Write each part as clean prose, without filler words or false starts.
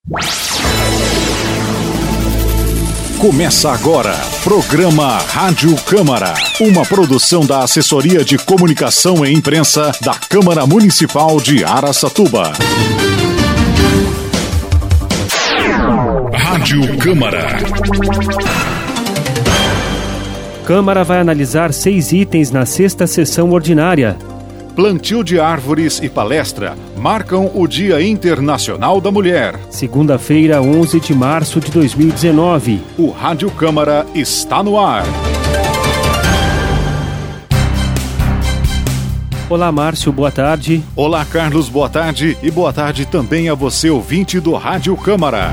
Começa agora, programa Rádio Câmara, uma produção da Assessoria de Comunicação e Imprensa da Câmara Municipal de Araçatuba. Rádio Câmara. Câmara vai analisar 6 itens na 6ª sessão ordinária. Plantio de árvores e palestra marcam o Dia Internacional da Mulher. Segunda-feira, 11 de março de 2019. O Rádio Câmara está no ar. Olá, Márcio, boa tarde. Olá, Carlos, boa tarde. E boa tarde também a você, ouvinte do Rádio Câmara.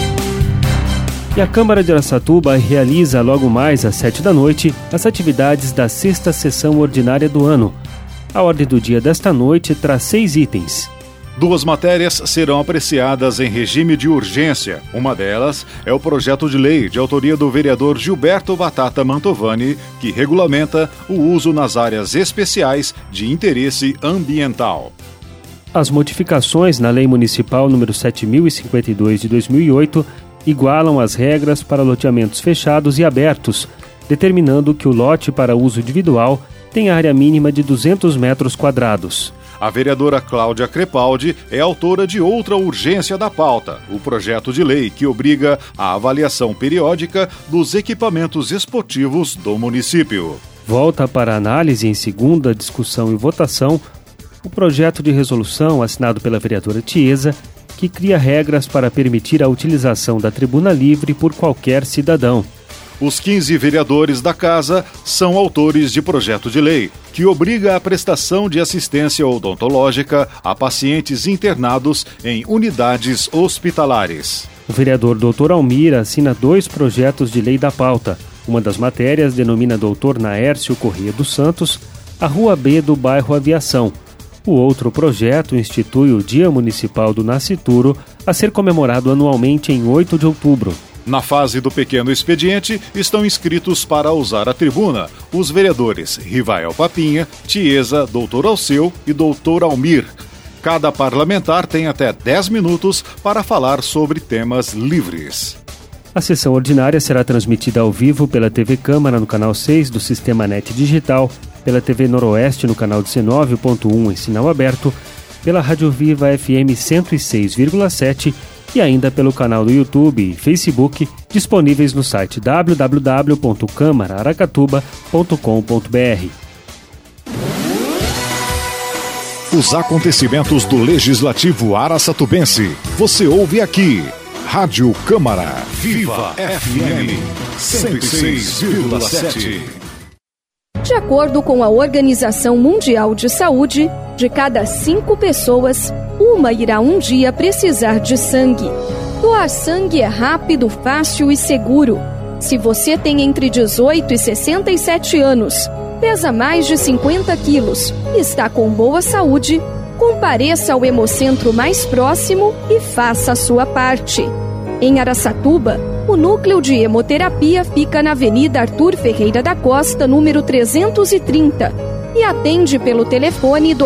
E a Câmara de Araçatuba realiza logo mais às 7 da noite as atividades da 6ª sessão ordinária do ano. A ordem do dia desta noite traz 6 itens. 2 matérias serão apreciadas em regime de urgência. Uma delas é o projeto de lei de autoria do vereador Gilberto Batata Mantovani, que regulamenta o uso nas áreas especiais de interesse ambiental. As modificações na Lei Municipal nº 7.052 de 2008 igualam as regras para loteamentos fechados e abertos, determinando que o lote para uso individual tem área mínima de 200 metros quadrados. A vereadora Cláudia Crepaldi é autora de outra urgência da pauta, o projeto de lei que obriga a avaliação periódica dos equipamentos esportivos do município. Volta para análise em segunda discussão e votação o projeto de resolução assinado pela vereadora Tiesa, que cria regras para permitir a utilização da tribuna livre por qualquer cidadão. Os 15 vereadores da Casa são autores de projeto de lei que obriga a prestação de assistência odontológica a pacientes internados em unidades hospitalares. O vereador Dr. Almir assina 2 projetos de lei da pauta. Uma das matérias denomina Dr. Naércio Corrêa dos Santos a Rua B do bairro Aviação. O outro projeto institui o Dia Municipal do Nascituro a ser comemorado anualmente em 8 de outubro. Na fase do pequeno expediente, estão inscritos para usar a tribuna os vereadores Rivael Papinha, Tiesa, Dr. Alceu e Dr. Almir. Cada parlamentar tem até 10 minutos para falar sobre temas livres. A sessão ordinária será transmitida ao vivo pela TV Câmara no canal 6 do Sistema NET Digital, pela TV Noroeste no canal 19.1 em sinal aberto, pela Rádio Viva FM 106,7 e ainda pelo canal do YouTube e Facebook, disponíveis no site www.câmaraaracatuba.com.br. Os acontecimentos do Legislativo Araçatubense. Você ouve aqui. Rádio Câmara. Viva FM 106,7. De acordo com a Organização Mundial de Saúde, de cada 5 pessoas, uma irá um dia precisar de sangue. Doar sangue é rápido, fácil e seguro. Se você tem entre 18 e 67 anos, pesa mais de 50 quilos e está com boa saúde, compareça ao Hemocentro mais próximo e faça a sua parte. Em Araçatuba, o núcleo de hemoterapia fica na Avenida Arthur Ferreira da Costa, número 330, e atende pelo telefone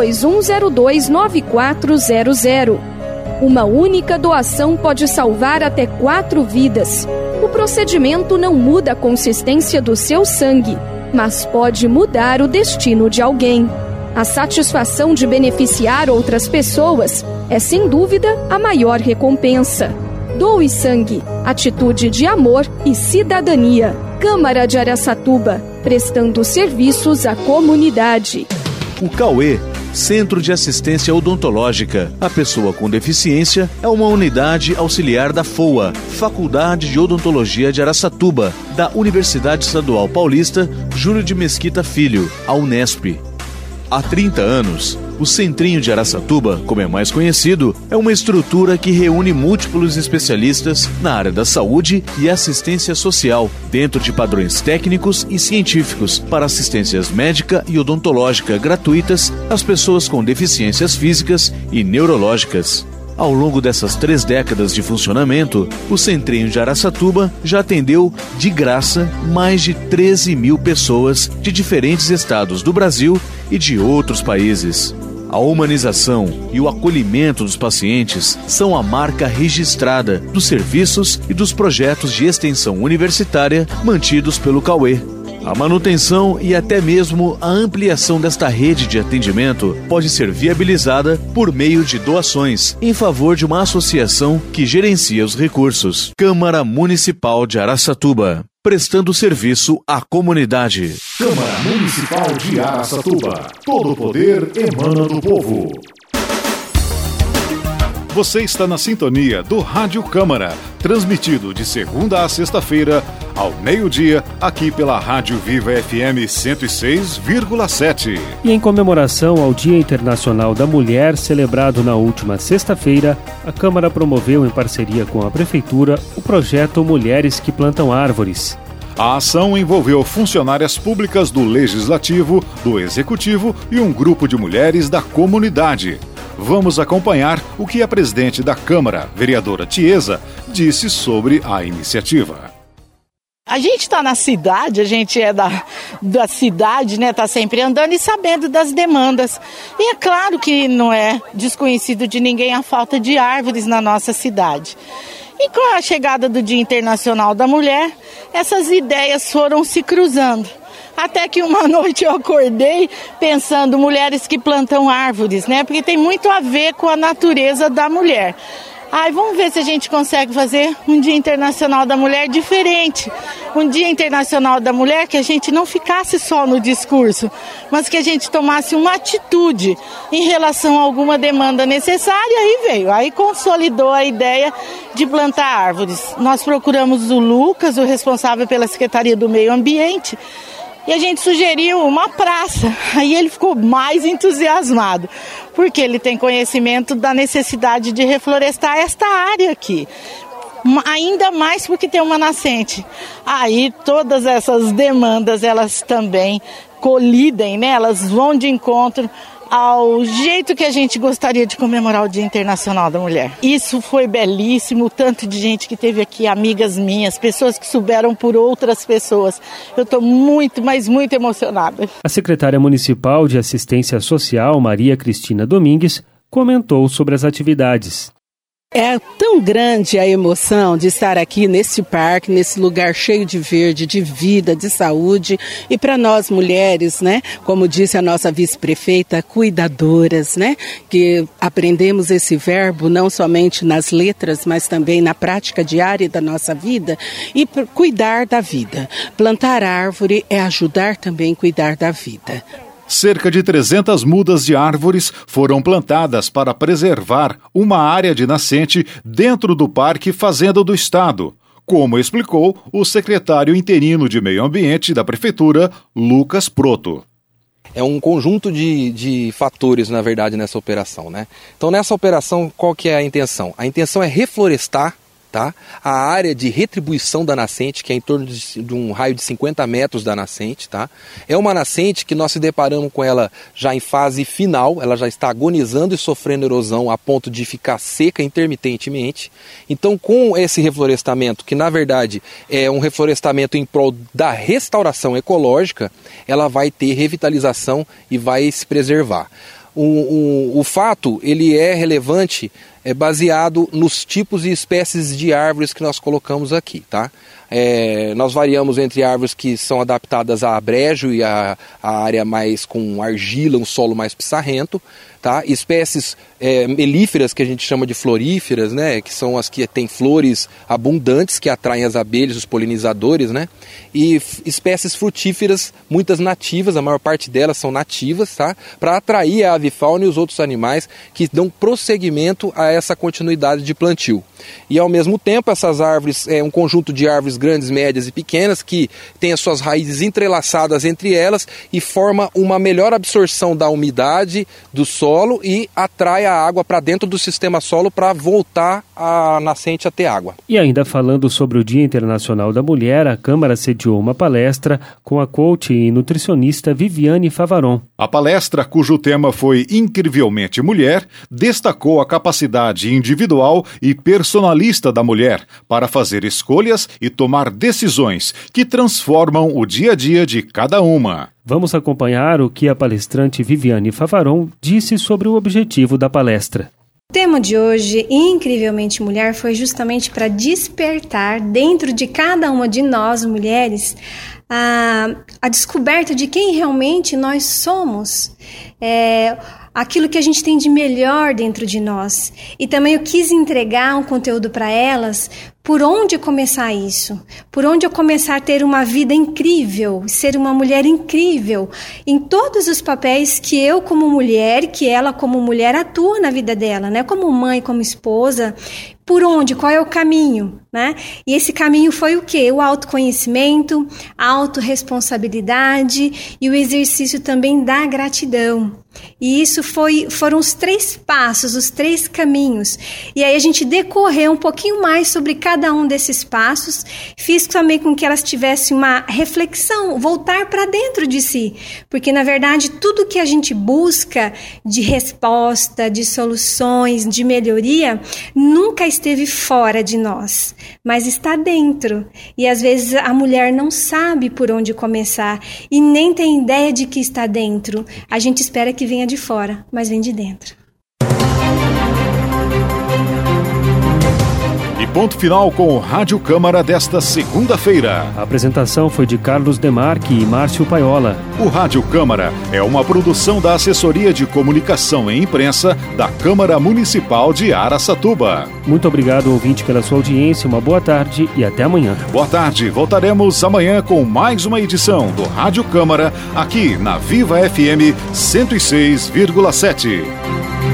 2102-9400. Uma única doação pode salvar até 4 vidas. O procedimento não muda a consistência do seu sangue, mas pode mudar o destino de alguém. A satisfação de beneficiar outras pessoas é, sem dúvida, a maior recompensa. Doe sangue, atitude de amor e cidadania. Câmara de Araçatuba, prestando serviços à comunidade. O CAUE, Centro de Assistência Odontológica. A pessoa com deficiência é uma unidade auxiliar da FOA, Faculdade de Odontologia de Araçatuba, da Universidade Estadual Paulista Júlio de Mesquita Filho, a Unesp. Há 30 anos, o Centrinho de Araçatuba, como é mais conhecido, é uma estrutura que reúne múltiplos especialistas na área da saúde e assistência social, dentro de padrões técnicos e científicos, para assistências médica e odontológica gratuitas às pessoas com deficiências físicas e neurológicas. Ao longo dessas 3 décadas de funcionamento, o Centrinho de Araçatuba já atendeu, de graça, mais de 13 mil pessoas de diferentes estados do Brasil e de outros países. A humanização e o acolhimento dos pacientes são a marca registrada dos serviços e dos projetos de extensão universitária mantidos pelo Cauê. A manutenção e até mesmo a ampliação desta rede de atendimento pode ser viabilizada por meio de doações em favor de uma associação que gerencia os recursos. Câmara Municipal de Araçatuba, prestando serviço à comunidade. Câmara Municipal de Araçatuba. Todo o poder emana do povo. Você está na sintonia do Rádio Câmara, transmitido de segunda a sexta-feira, ao meio-dia, aqui pela Rádio Viva FM 106,7. E em comemoração ao Dia Internacional da Mulher, celebrado na última sexta-feira, a Câmara promoveu, em parceria com a Prefeitura, o projeto Mulheres que Plantam Árvores. A ação envolveu funcionárias públicas do Legislativo, do Executivo e um grupo de mulheres da comunidade. Vamos acompanhar o que a presidente da Câmara, vereadora Tiesa, disse sobre a iniciativa. A gente está na cidade, a gente é da cidade, né? Está sempre andando e sabendo das demandas. E é claro que não é desconhecido de ninguém a falta de árvores na nossa cidade. E com a chegada do Dia Internacional da Mulher, essas ideias foram se cruzando. Até que uma noite eu acordei pensando mulheres que plantam árvores, né? Porque tem muito a ver com a natureza da mulher. Vamos ver se a gente consegue fazer um Dia Internacional da Mulher diferente. Um Dia Internacional da Mulher que a gente não ficasse só no discurso, mas que a gente tomasse uma atitude em relação a alguma demanda necessária e veio. Aí consolidou a ideia de plantar árvores. Nós procuramos o Lucas, o responsável pela Secretaria do Meio Ambiente, e a gente sugeriu uma praça. Aí ele ficou mais entusiasmado, porque ele tem conhecimento da necessidade de reflorestar esta área aqui. Ainda mais porque tem uma nascente. Aí todas essas demandas, elas também colidem, né? Elas vão de encontro ao jeito que a gente gostaria de comemorar o Dia Internacional da Mulher. Isso foi belíssimo, o tanto de gente que teve aqui, amigas minhas, pessoas que souberam por outras pessoas. Eu estou muito, mas muito emocionada. A secretária municipal de Assistência Social, Maria Cristina Domingues, comentou sobre as atividades. É tão grande a emoção de estar aqui nesse parque, nesse lugar cheio de verde, de vida, de saúde. E para nós mulheres, né, como disse a nossa vice-prefeita, cuidadoras, né, que aprendemos esse verbo não somente nas letras, mas também na prática diária da nossa vida, e cuidar da vida. Plantar árvore é ajudar também a cuidar da vida. Cerca de 300 mudas de árvores foram plantadas para preservar uma área de nascente dentro do Parque Fazenda do Estado, como explicou o secretário interino de Meio Ambiente da Prefeitura, Lucas Proto. É um conjunto de fatores, na verdade, nessa operação, né? Então, nessa operação, qual que é a intenção? A intenção é reflorestar, tá, a área de retribuição da nascente, que é em torno de um raio de 50 metros da nascente. Tá? É uma nascente que nós se deparamos com ela já em fase final, ela já está agonizando e sofrendo erosão a ponto de ficar seca intermitentemente. Então, com esse reflorestamento, que na verdade é um reflorestamento em prol da restauração ecológica, ela vai ter revitalização e vai se preservar. O fato, ele é relevante, baseado nos tipos e espécies de árvores que nós colocamos aqui, tá? Nós variamos entre árvores que são adaptadas a brejo e a área mais com argila, um solo mais pissarrento, tá? Espécies melíferas, que a gente chama de floríferas, né? Que são as que têm flores abundantes, que atraem as abelhas, os polinizadores, né? E espécies frutíferas, muitas nativas, a maior parte delas são nativas, tá? Para atrair a avifauna e os outros animais que dão prosseguimento a essa continuidade de plantio. E ao mesmo tempo, essas árvores, um conjunto de árvores grandes, médias e pequenas, que tem as suas raízes entrelaçadas entre elas e forma uma melhor absorção da umidade do solo e atrai a água para dentro do sistema solo para voltar a nascente a ter água. E ainda falando sobre o Dia Internacional da Mulher, a Câmara sediou uma palestra com a coach e nutricionista Viviane Favaron. A palestra, cujo tema foi Incrivelmente Mulher, destacou a capacidade liberdade individual e personalista da mulher para fazer escolhas e tomar decisões que transformam o dia a dia de cada uma. Vamos acompanhar o que a palestrante Viviane Favaron disse sobre o objetivo da palestra. O tema de hoje, Incrivelmente Mulher, foi justamente para despertar dentro de cada uma de nós, mulheres, a descoberta de quem realmente nós somos, aquilo que a gente tem de melhor dentro de nós. E também eu quis entregar um conteúdo para elas, por onde começar isso, por onde eu começar a ter uma vida incrível, ser uma mulher incrível, em todos os papéis que eu como mulher, que ela como mulher atua na vida dela, né? Como mãe, como esposa, por onde, qual é o caminho, né? E esse caminho foi o quê? O autoconhecimento, a autorresponsabilidade e o exercício também da gratidão. E isso foram os 3 passos, os 3 caminhos. E aí a gente decorreu um pouquinho mais sobre cada um desses passos. Fiz também com que elas tivessem uma reflexão, voltar para dentro de si. Porque, na verdade, tudo que a gente busca de resposta, de soluções, de melhoria, nunca esteve fora de nós, mas está dentro. E às vezes a mulher não sabe por onde começar e nem tem ideia de que está dentro. A gente espera que venha de fora, mas vem de dentro. E ponto final com o Rádio Câmara desta segunda-feira. A apresentação foi de Carlos Demarque e Márcio Paiola. O Rádio Câmara é uma produção da Assessoria de Comunicação e Imprensa da Câmara Municipal de Araçatuba. Muito obrigado, ouvinte, pela sua audiência, uma boa tarde e até amanhã. Boa tarde, voltaremos amanhã com mais uma edição do Rádio Câmara, aqui na Viva FM 106,7.